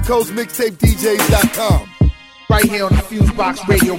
CoastToCoastMixtapeDJs.com. Right here on the Fusebox Radio.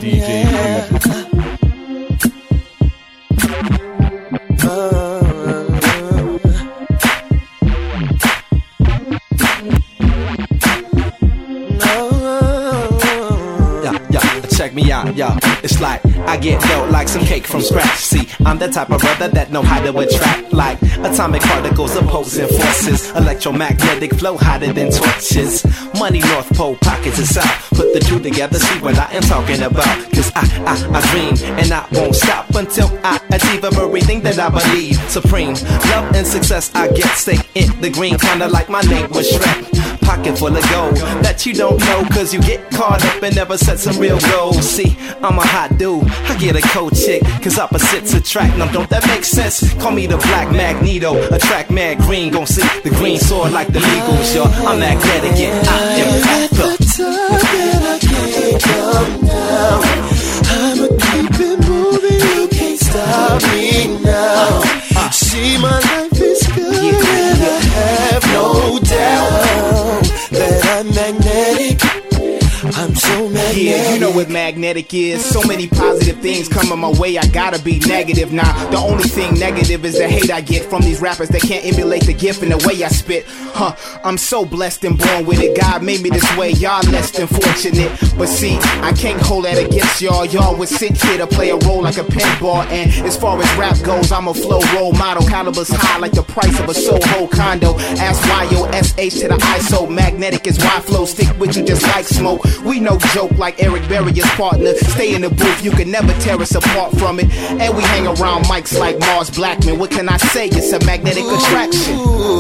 Check me out, yo. It's like I get dough like some cake from scratch. See, I'm the type of brother that know how to attract like atomic particles, opposing forces, electromagnetic flow hotter than torches. Money North Pole, pockets is south. Put the two together, see what I am talking about. Cause I dream and I won't stop until I achieve everything that I believe supreme. Love and success I get stake in the green, kinda like my name was Shrek. Pocket full of gold that you don't know, cause you get caught up and never set some real goals. See, I'm a hot dude, I get a cold chick, cause opposites attract. Now don't that make sense? Call me the Black Magneto, attract mad green, gon' see the green sword like the Eagles, yo. I'm magnetic, yeah, I am at the top and I can't come down. I'ma keep it moving, you can't stop me now. See, my life is good and I have no doubt that I'm magnetic. I'm so magnetic. Yeah, you know what magnetic is. So many positive things coming my way, I gotta be negative. Nah, the only thing negative is the hate I get from these rappers that can't emulate the gift and the way I spit. I'm so blessed and born with it. God made me this way, y'all less than fortunate. But see, I can't hold that against y'all. Y'all was sent here to play a role like a pinball. And as far as rap goes, I'm a flow role model. Calibers high like the price of a Soho condo. Ask YOSH to the ISO. Magnetic is why flow stick with you just like smoke. We no joke like Eric Berry's partner. Stay in the booth, you can never tear us apart from it. And we hang around mics like Mars Blackman. What can I say? It's a magnetic attraction.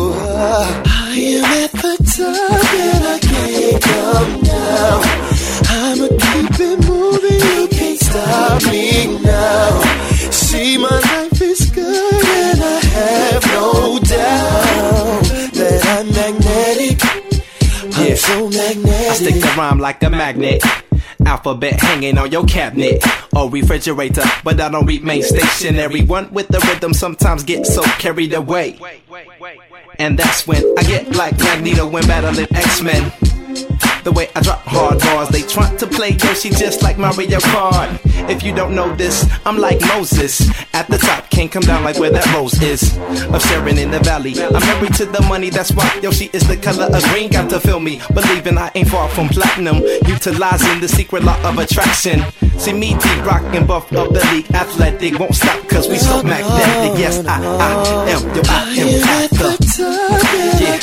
I am at the top and I can't come down. I'ma keep it moving, you can't stop me now. See, my life is good and I have no doubt that I'm magnetic. I'm so magnetic. I stick to rhyme like a magnet. Alphabet hanging on your cabinet or refrigerator, but I don't remain stationary. One with the rhythm sometimes get so carried away, and that's when I get like Magneto when battling X-Men. The way I drop hard bars, they try to play Yoshi just like Mario Kart. If you don't know this, I'm like Moses. At the top, can't come down like where that rose is. Of Sharon in the valley, I'm married to the money, that's why Yoshi is the color of green. Got to feel me, believing I ain't far from platinum. Utilizing the secret law of attraction. See me D-Rock and Buff of the league, athletic, won't stop cause we so magnetic. Yes, I am at the top. Yeah.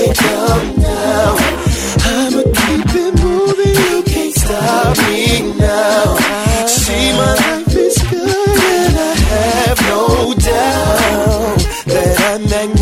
I'ma keep it moving, you can't stop me now. See, my life is good and I have no doubt that I'm magnetic.